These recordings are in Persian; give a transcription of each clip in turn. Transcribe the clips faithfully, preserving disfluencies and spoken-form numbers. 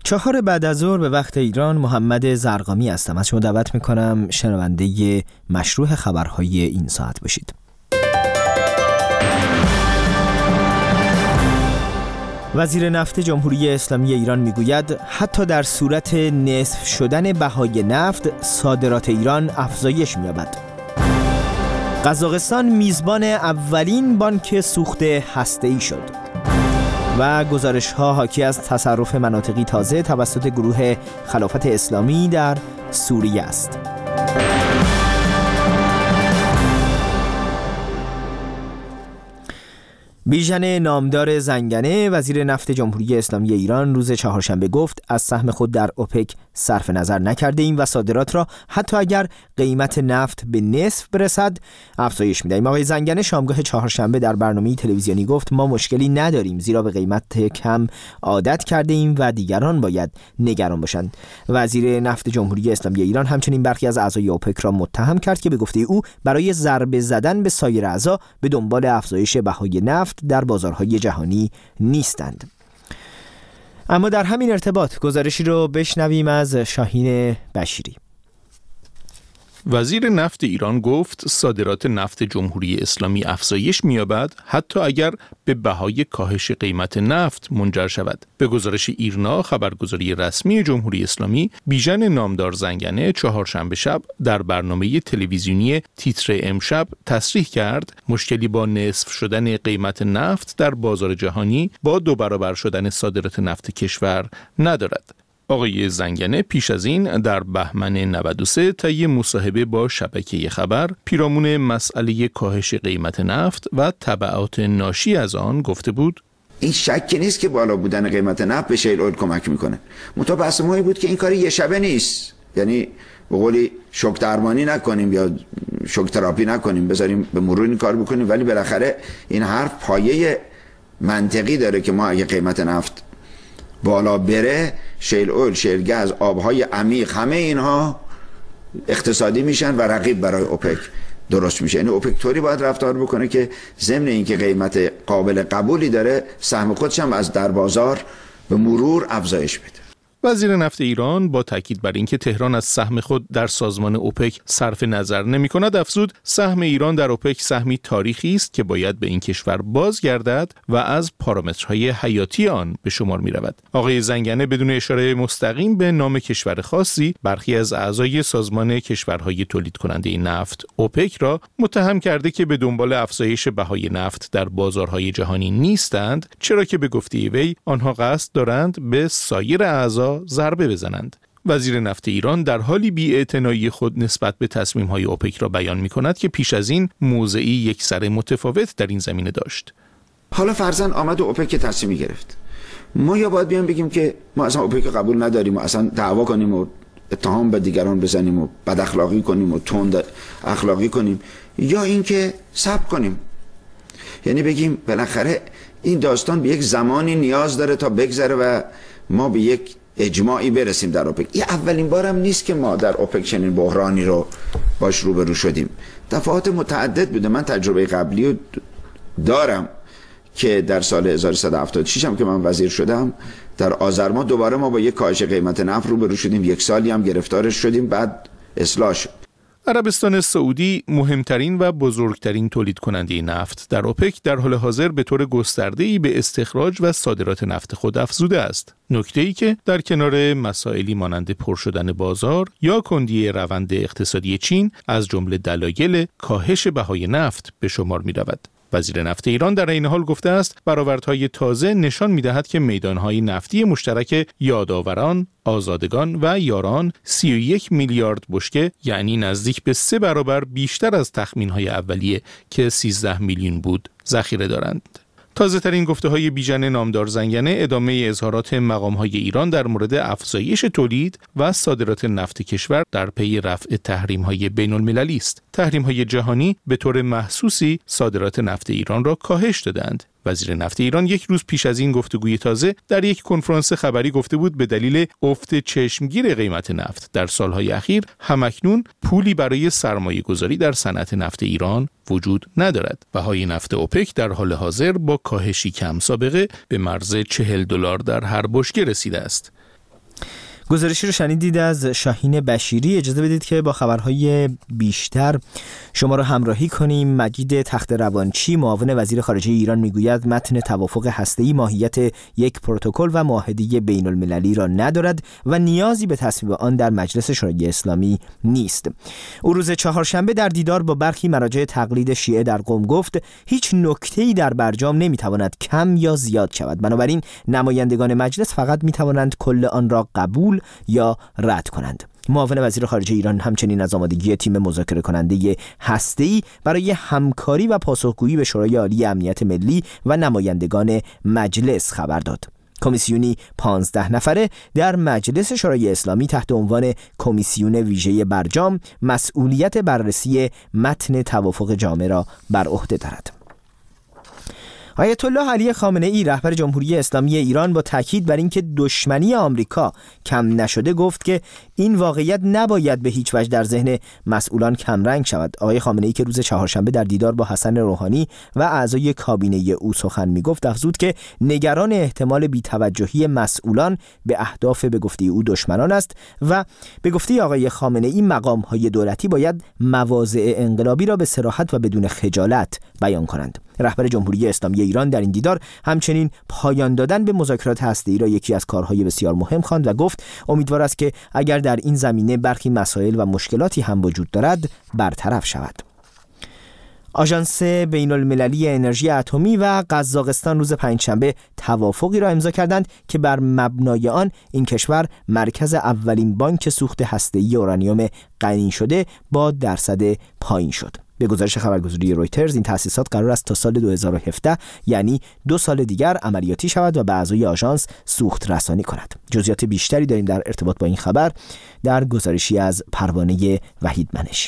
چهار بعد از ظهر به وقت ایران، محمد زرقامی هستم. از شما دعوت میکنم شنونده مشروع خبرهای این ساعت باشید. وزیر نفت جمهوری اسلامی ایران میگوید حتی در صورت نصف شدن بهای نفت، صادرات ایران افزایش می‌یابد. قزاقستان میزبان اولین بانک سوخت هسته‌ای شد. و گزارش‌ها حاکی از تصرف مناطقی تازه توسط گروه خلافت اسلامی در سوریه است. بیژن نامدار زنگنه، وزیر نفت جمهوری اسلامی ایران، روز چهارشنبه گفت از سهم خود در اوپک صرف نظر نکرده ایم و صادرات را حتی اگر قیمت نفت به نصف برسد افزایش می‌دهیم. آقای زنگنه شامگاه چهارشنبه در برنامه تلویزیونی گفت ما مشکلی نداریم، زیرا به قیمت کم عادت کرده ایم و دیگران باید نگران باشند. وزیر نفت جمهوری اسلامی ایران همچنین برخی از اعضای اوپک را متهم کرد که به گفته او برای ضربه زدن به سایر اعضا به دنبال افزایش بهای نفت در بازارهای جهانی نیستند. اما در همین ارتباط گزارشی رو بشنویم از شاهین بشیری. وزیر نفت ایران گفت صادرات نفت جمهوری اسلامی افزایش می‌یابد حتی اگر به بهای کاهش قیمت نفت منجر شود. به گزارش ایرنا، خبرگزاری رسمی جمهوری اسلامی، بیژن نامدار زنگنه چهارشنبه شب در برنامه تلویزیونی تیتر امشب تصریح کرد مشکلی با نصف شدن قیمت نفت در بازار جهانی با دو برابر شدن صادرات نفت کشور ندارد. آقای زنگنه پیش از این در بهمن نود و سه طی مصاحبه با شبکه خبر پیرامون مسئله کاهش قیمت نفت و تبعات ناشی از آن گفته بود این شکی نیست که بالا بودن قیمت نفت به شیل اویل کمک میکنه. منتها بحث مهمی بود که این کاری یه شبه نیست، یعنی به قولی شوک درمانی نکنیم یا شوک تراپی نکنیم، بذاریم به مرور این کار بکنیم، ولی بالاخره این حرف پایه منطقی داره که ما اگه قیمت نفت بالا بره، شیل اویل، شیل گاز، آبهای عمیق، همه اینها اقتصادی میشن و رقیب برای اوپک درست میشه. یعنی اوپک طوری باید رفتار بکنه که ضمن اینکه قیمت قابل قبولی داره، سهم خودش هم از در بازار به مرور افزایش بده. وزیر نفت ایران با تاکید بر اینکه تهران از سهم خود در سازمان اوپک صرف نظر نمی‌کند افزود سهم ایران در اوپک سهمی تاریخی است که باید به این کشور بازگردد و از پارامترهای حیاتی آن به شمار می‌رود. آقای زنگنه بدون اشاره مستقیم به نام کشور خاصی برخی از اعضای سازمان کشورهای تولید کننده نفت اوپک را متهم کرده که به دنبال افزایش بهای نفت در بازارهای جهانی نیستند، چرا که به گفته وی آنها قصد دارند به سایر اعضا ضربه بزنند. وزیر نفت ایران در حالی بی‌اعتنایی خود نسبت به تصمیم‌های اوپک را بیان می‌کند که پیش از این موضعی یکسره متفاوت در این زمینه داشت. حالا فرضاً آمد و اوپک تصمیمی گرفت. ما یا باید بیان بگیم که ما اصلا اوپک قبول نداریم و اصلا دعوا کنیم و اتهام به دیگران بزنیم و بد اخلاقی کنیم و تند اخلاقی کنیم، یا اینکه صبر کنیم. یعنی بگیم بالاخره این داستان به یک زمانی نیاز داره تا بگذره و ما به یک اجماعی برسیم در اوپک. این اولین بارم نیست که ما در اوپک چنین بحرانی رو باش روبرو شدیم. دفعات متعدد بوده. من تجربه قبلی رو دارم که در سال هزار و سیصد و هفتاد و شش هم که من وزیر شدم، در آذر ماه دوباره ما با یک کاهش قیمت نفت روبرو شدیم. یک سالی هم گرفتارش شدیم، بعد اصلاح شد. عربستان سعودی مهمترین و بزرگترین تولید کننده نفت در اوپک در حال حاضر به طور گسترده‌ای به استخراج و صادرات نفت خود افزوده است. نکته‌ای که در کنار مسائلی مانند پر شدن بازار یا کندی روند اقتصادی چین از جمله دلایل کاهش بهای نفت به شمار می‌رود. وزیر نفت ایران در این حال گفته است برآوردهای تازه نشان می‌دهد که میدانهای نفتی مشترک یادآوران، آزادگان و یاران سی و یک میلیارد بشکه، یعنی نزدیک به سه برابر بیشتر از تخمین‌های اولیه که سیزده میلیون بود، ذخیره دارند. تازه ترین گفته های بیژن نامدار زنگنه ادامه اظهارات مقام های ایران در مورد افزایش تولید و صادرات نفت کشور در پی رفع تحریم های بین المللی است. تحریم های جهانی به طور محسوسی صادرات نفت ایران را کاهش دادند. وزیر نفت ایران یک روز پیش از این گفتگوی تازه در یک کنفرانس خبری گفته بود به دلیل افت چشمگیر قیمت نفت در سالهای اخیر همکنون پولی برای سرمایه گذاری در صنعت نفت ایران وجود ندارد. بهای نفت اوپک در حال حاضر با کاهشی کم سابقه به مرز چهل دلار در هر بشکه رسیده است. گزارشی رو شنیدید از شاهین بشیری. اجازه بدید که با خبرهای بیشتر شما رو همراهی کنیم. مجید تخت روانچی معاون وزیر خارجه ایران میگوید متن توافق هسته‌ای ماهیت یک پروتکل و معاهده بین المللی را ندارد و نیازی به تصویب آن در مجلس شورای اسلامی نیست. او روز چهارشنبه در دیدار با برخی مراجع تقلید شیعه در قم گفت هیچ نکته‌ای در برجام نمیتواند کم یا زیاد شود، بنابراین نمایندگان مجلس فقط میتوانند کل آن را قبول یا رد کنند. معاون وزیر خارجه ایران همچنین از آمادگی تیم مذاکره کننده هسته‌ای برای همکاری و پاسخگویی به شورای عالی امنیت ملی و نمایندگان مجلس خبر داد. کمیسیونی پانزده نفره در مجلس شورای اسلامی تحت عنوان کمیسیون ویژه برجام مسئولیت بررسی متن توافق جامع را بر عهده دارد. آیت الله علی خامنه ای رهبر جمهوری اسلامی ایران با تاکید بر اینکه دشمنی آمریکا کم نشده گفت که این واقعیت نباید به هیچ وجه در ذهن مسئولان کمرنگ شود. آقای خامنه ای که روز چهارشنبه در دیدار با حسن روحانی و اعضای کابینه او سخن میگفت افزود که نگران احتمال بی‌توجهی مسئولان به اهداف به گفته او دشمنان است و به گفته آقای خامنه ای مقام‌های دولتی باید مواضع انقلابی را به صراحت و بدون خجالت بیان کنند. رهبر جمهوری اسلامی ایران در این دیدار همچنین پایان دادن به مذاکرات هسته‌ای را یکی از کارهای بسیار مهم خواند و گفت امیدوار است که اگر در این زمینه برخی مسائل و مشکلاتی هم وجود دارد برطرف شود. آژانس بین المللی انرژی اتمی و قزاقستان روز پنجشنبه توافقی را امضا کردند که بر مبنای آن این کشور مرکز اولین بانک سوخت هسته‌ای اورانیوم غنی شده با درصد پایین شد. به گزارش خبرگزاری رویترز این تأسیسات قرار است تا سال دو هزار و هفده یعنی دو سال دیگر عملیاتی شود و به اعضای آژانس سوخت رسانی کند. جزئیات بیشتری داریم در ارتباط با این خبر در گزارشی از پروانه وحید منش.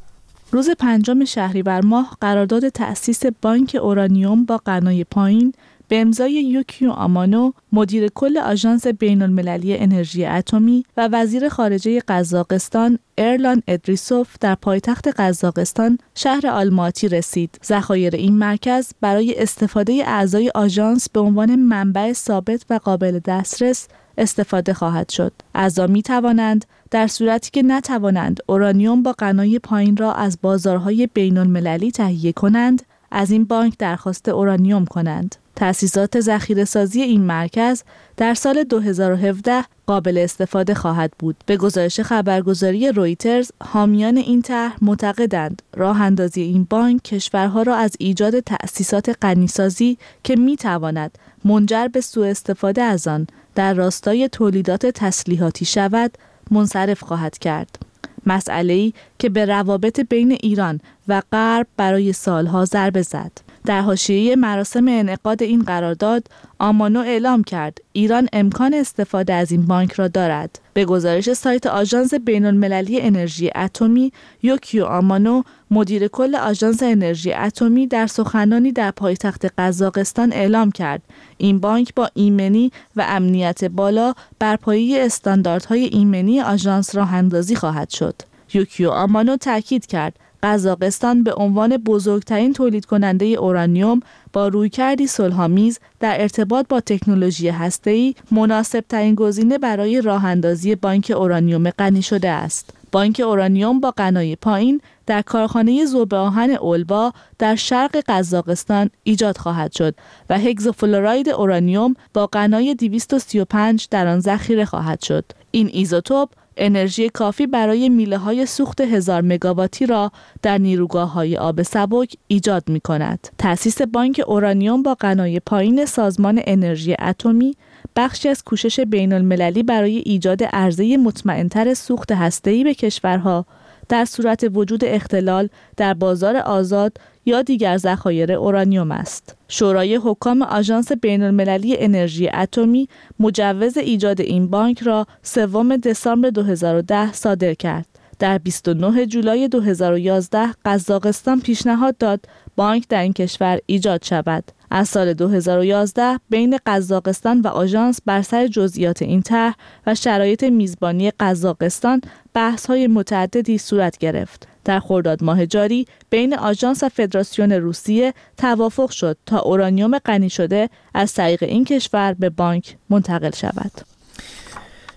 روز پنجم شهریور ماه قرارداد تأسیس بانک اورانیوم با غنای پایین به امضای یوکیو آمانو مدیر کل آژانس بین المللی انرژی اتمی و وزیر خارجه قزاقستان ارلان ادریسوف در پایتخت قزاقستان شهر آلماتی رسید. ذخایر این مرکز برای استفاده اعضای آژانس به عنوان منبع ثابت و قابل دسترس استفاده خواهد شد. اعضا می توانند در صورتی که نتوانند اورانیوم با غنای پایین را از بازارهای بین المللی تهیه کنند، از این بانک درخواست اورانیوم کنند. تأسیسات ذخیره‌سازی این مرکز در سال دو هزار و هفده قابل استفاده خواهد بود. به گزارش خبرگزاری رویترز، حامیان این طرح معتقدند راه اندازی این بانک کشورها را از ایجاد تأسیسات غنیسازی که می‌تواند منجر به سوء استفاده از آن در راستای تولیدات تسلیحاتی شود، منصرف خواهد کرد. مسئله‌ای که به روابط بین ایران و غرب برای سالها ضربه زد. در حاشیه مراسم انعقاد این قرارداد، آمانو اعلام کرد ایران امکان استفاده از این بانک را دارد. به گزارش سایت آژانس بین المللی انرژی اتمی، یوکیو آمانو مدیر کل آژانس انرژی اتمی در سخنانی در پایتخت قزاقستان اعلام کرد این بانک با ایمنی و امنیت بالا بر پایه استانداردهای ایمنی آژانس راه اندازی خواهد شد. یوکیو آمانو تاکید کرد قزاقستان به عنوان بزرگترین تولید کننده اورانیوم با رویکردی صلح‌آمیز در ارتباط با تکنولوژی هسته‌ای مناسب‌ترین گزینه برای راه‌اندازی بانک اورانیوم غنی شده است. بانک اورانیوم با غنای پایین در کارخانه ذوب آهن اولبا در شرق قزاقستان ایجاد خواهد شد و هگزوفلوراید اورانیوم با غنای دویست و سی و پنج در آن ذخیره خواهد شد. این ایزوتوپ انرژی کافی برای میله‌های سوخت هزار مگاواتی را در نیروگاه‌های آب سبک ایجاد می‌کند. تأسیس بانک اورانیوم با غنای پایین سازمان انرژی اتمی بخشی از کوشش بین‌المللی برای ایجاد عرضه مطمئن‌تر سوخت هسته‌ای به کشورها در صورت وجود اختلال در بازار آزاد یا دیگر ذخایر اورانیوم است. شورای حکام آژانس بین‌المللی انرژی اتمی مجوز ایجاد این بانک را سوم دسامبر دو هزار و ده صادر کرد. در بیست و نه جولای دو هزار و یازده قزاقستان پیشنهاد داد بانک در این کشور ایجاد شود. از سال دو هزار و یازده بین قزاقستان و آژانس بر سر جزئیات این طرح و شرایط میزبانی قزاقستان بحث‌های متعددی صورت گرفت. در خرداد ماه جاری بین آژانس و فدراسیون روسیه توافق شد تا اورانیوم غنی شده از طریق این کشور به بانک منتقل شود.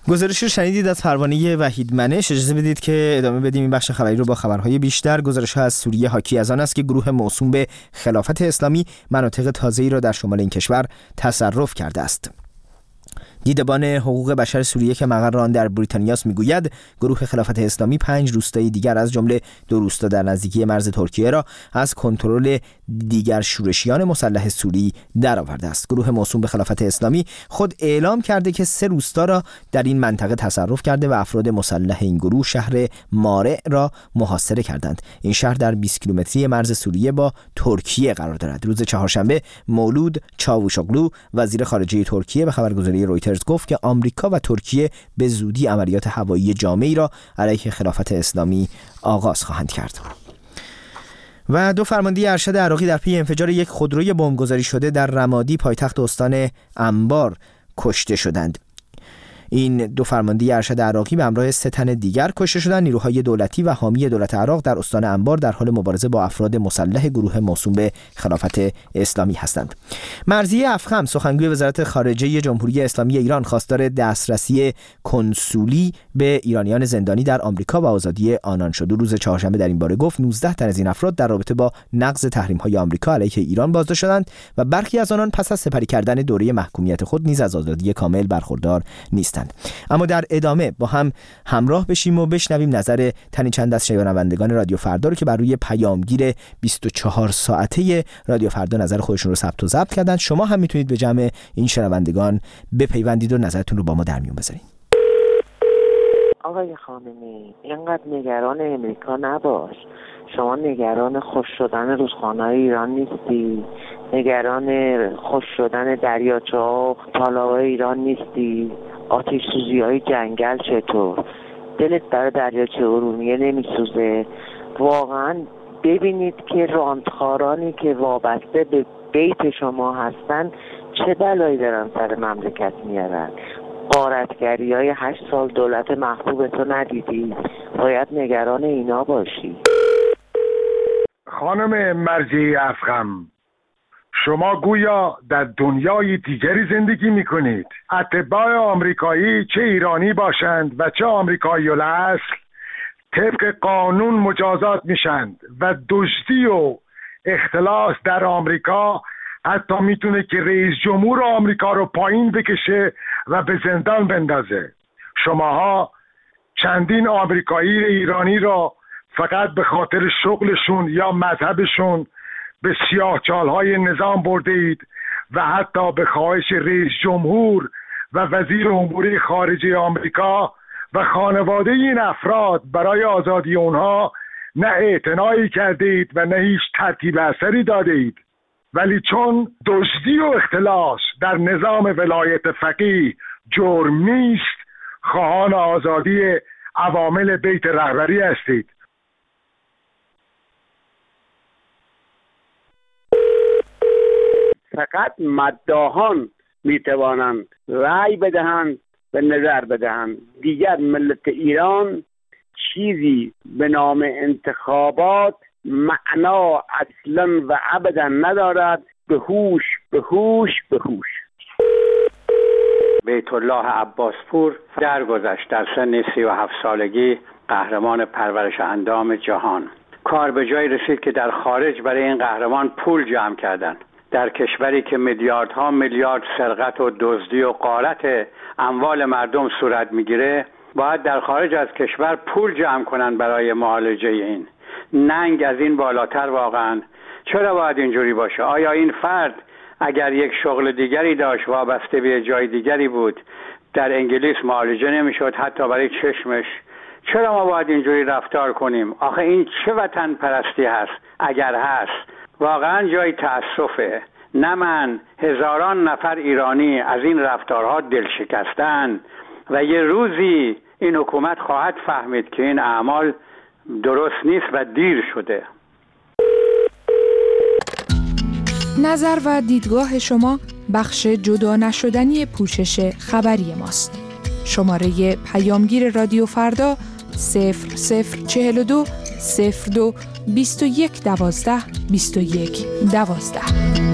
گزارش رو شنیدید از پروانه وحید منش. اجازه بدید که ادامه بدیم این بخش خبری رو با خبرهای بیشتر. گزارش ها از سوریه حاکی از آن است که گروه موسوم به خلافت اسلامی مناطق تازه‌ای را در شمال این کشور تصرف کرده است. دیدبان حقوق بشر سوریه که مقر آن در بریتانیا است میگوید گروه خلافت اسلامی پنج روستای دیگر از جمله دو روستا در نزدیکی مرز ترکیه را از کنترل دیگر شورشیان مسلح سوری درآورده است. گروه موسوم به خلافت اسلامی خود اعلام کرده که سه روستا را در این منطقه تصرف کرده و افراد مسلح این گروه شهر مارع را محاصره کردند. این شهر در بیست کیلومتری مرز سوریه با ترکیه قرار دارد. روز چهارشنبه مولود چاوشوغلو وزیر خارجه ترکیه به خبرگزاری رویترز گفت که آمریکا و ترکیه به زودی عملیات هوایی جامعی را علیه خلافت اسلامی آغاز خواهند کرد. و دو فرمانده ارشد عراقی در پی انفجار یک خودروی بمبگذاری شده در رمادی پایتخت استان انبار کشته شدند. این دو فرمانده ارشد عراقی به همراه سه تن دیگر کشته شدند. نیروهای دولتی و حامی دولت عراق در استان انبار در حال مبارزه با افراد مسلح گروه موسوم به خلافت اسلامی هستند. مرضیه افخم سخنگوی وزارت خارجه جمهوری اسلامی ایران خواستار دسترسی کنسولی به ایرانیان زندانی در آمریکا و آزادی آنان شد. روز چهارشنبه در این باره گفت نوزده تن از این افراد در رابطه با نقض تحریم‌های آمریکا علیه ایران بازداشت شدند و برخی از آنان پس از سپری کردن دوره محکومیت خود نیز از آزادی کامل برخوردار نیستند. اما در ادامه با هم همراه بشیم و بشنویم نظر تنی چند از شنوندگان رادیو فردا رو که بر روی پیامگیر بیست و چهار ساعته رادیو فردا نظر خودشون رو ثبت و ضبط کردن. شما هم میتونید به جمع این شنوندگان بپیوندید و نظرتون رو با ما در میون بذارید. آقای خامنه‌ای اینقدر نگران امریکا نباش. شما نگران خوش شدن رودخانه‌های ایران نیستی، نگران خوش شدن دریاچه‌ها و تالاب‌های ایران نیستی، آتش سوزی‌های جنگل چطور؟ دلت برای دریاچه ارومیه نمیسوزه؟ واقعا ببینید که راندخارانی که وابسته به بیت شما هستن چه بلایی دارن سر مملکت میارن. غارتگری های هشت سال دولت محبوب تو ندیدی؟ باید نگران اینا باشی. خانم مرضیه افخم، شما گویا در دنیای دیگری زندگی میکنید. اتباع آمریکایی چه ایرانی باشند و چه آمریکایی الاصل طبق قانون مجازات میشند و دزدی و اختلاس در آمریکا حتی میتونه که رئیس جمهور آمریکا رو پایین بکشه و به زندان بندازه. شماها چندین آمریکایی ایرانی را فقط به خاطر شغلشون یا مذهبشون به سیاهچال‌های نظام برده اید و حتی به خواهش رئیس جمهور و وزیر امور خارجه آمریکا و خانواده این افراد برای آزادی اونها نه اعتنایی کرده اید و نه هیچ ترتیب اثری داده اید. ولی چون دزدی و اختلاس در نظام ولایت فقیه جرم نیست، خواهان آزادی عوامل بیت رهبری هستید. فقط مداحان میتوانند رأی بدهند و نظر بدهند. دیگر ملت ایران چیزی به نام انتخابات معنا اصلا و ابدا ندارد. به هوش به هوش به هوش. بیت الله عباسپور درگذشت در سن سی و هفت سالگی قهرمان پرورش اندام جهان. کار به جای رسید که در خارج برای این قهرمان پول جمع کردند. در کشوری که میلیاردها میلیارد سرقت و دزدی و غارت اموال مردم صورت میگیره، باید در خارج از کشور پول جمع کنن برای معالجه این. ننگ از این بالاتر واقعا. چرا باید اینجوری باشه؟ آیا این فرد اگر یک شغل دیگری داشت وابسته به جای دیگری بود، در انگلیس معالجه نمیشد حتی برای چشمش؟ چرا ما باید اینجوری رفتار کنیم؟ آخه این چه وطن پرستی هست؟ اگر هست واقعا جای تأسفه. نه من، هزاران نفر ایرانی از این رفتارها دل شکستن و یه روزی این حکومت خواهد فهمید که این اعمال درست نیست و دیر شده. نظر و دیدگاه شما بخش جدا نشدنی پوشش خبری ماست. شماره پیامگیر رادیو فردا صفر صفر چهل و دو صفر دو بیست و یک دوازده بیست و یک دوازده.